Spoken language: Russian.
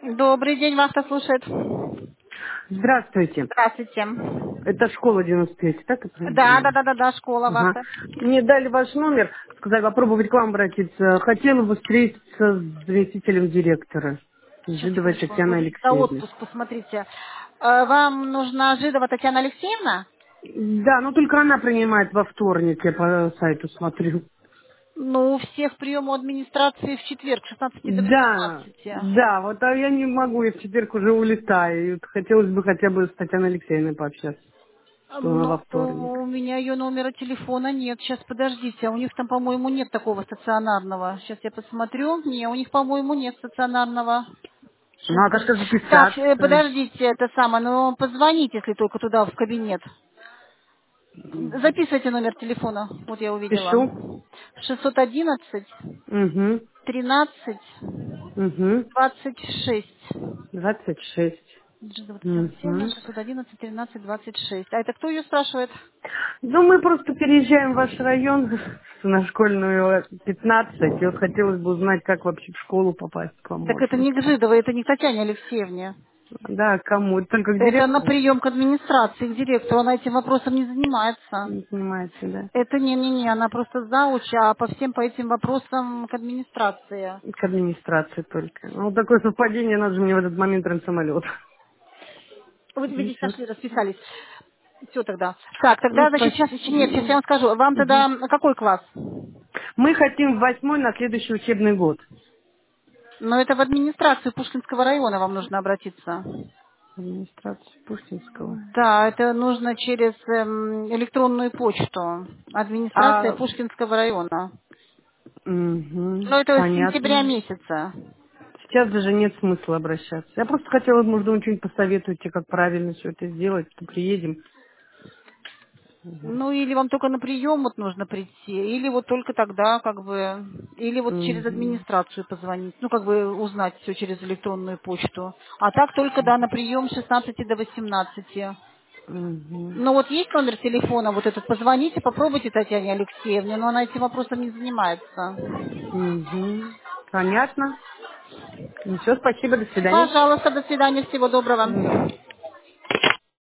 Добрый день, Вахта слушает. Здравствуйте. Здравствуйте. Это школа 95, так я правильно Да, да, понимаю? да, да, да, школа Ага. Вахта. Мне дали ваш номер, сказали попробовать к вам обратиться. Хотела бы встретиться с заместителем директора. Сейчас, Жидовой секундочку, Татьяной вот за Алексеевной. отпуск, посмотрите. Вам нужна Жидова Татьяна Алексеевна? Да, но только она принимает во вторник, я по сайту смотрю. Ну, у всех прием у администрации в четверг, с 16 до Да, 18. да, вот а я не могу, я в четверг уже улетаю. И вот хотелось бы хотя бы с Татьяной Алексеевной пообщаться, что она во Ну, вторник. у меня ее номера телефона нет. Сейчас, подождите, а у них там, по-моему, нет такого стационарного. Сейчас я посмотрю. Не, у них, по-моему, нет стационарного. Сейчас, Надо подождите. же Так, записаться. подождите, это самое, ну, позвоните, если только туда, в кабинет. Записывайте номер телефона. Вот я увидела. Пишу. 611 Угу. 13 Угу. 26. 26. Джизова Татьяна Алексеевна, Угу. 611 13 26. А это кто ее спрашивает? Ну, мы просто переезжаем в ваш район на школьную 15, и вот хотелось бы узнать, как вообще в школу попасть к вам Так это можно. не к Жидовой, это не к Татьяне Алексеевне. Да, кому? Это только к Это на директору прием к администрации, к директору. Она этим вопросом не занимается. не занимается, да? Это не-не-не, она просто зауч, а по этим вопросам к администрации. К администрации только. Ну, вот такое совпадение, надо же мне в этот момент прям самолет. Вы видите, Сейчас. нашли, расписались. Все тогда. Так, Ну, тогда, значит, сейчас, нет, сейчас я спасибо. вам скажу. Вам Мгм. тогда какой класс? Мы хотим в 8 на следующий учебный год. Ну, это в администрацию Пушкинского района вам нужно обратиться. Администрация Пушкинского. Да, это нужно через электронную почту. Администрация А, Пушкинского района. Ну, мгм, это с сентября понятно. месяца. Сейчас даже нет смысла обращаться. Я просто хотела, может, вы что-нибудь посоветуете, как правильно все это сделать, что приедем. Ну, или вам только на прием вот нужно прийти, или вот только тогда, как бы, или вот через Мгм, администрацию позвонить, ну, как бы узнать все через электронную почту. А так только, да, на прием с 16 до 18. мгм, Ну, вот есть номер телефона, вот этот, позвоните, попробуйте Татьяне Алексеевне, но она этим вопросом не занимается. мгм. Понятно. Ну все, спасибо, до свидания. Пожалуйста, до свидания, всего доброго.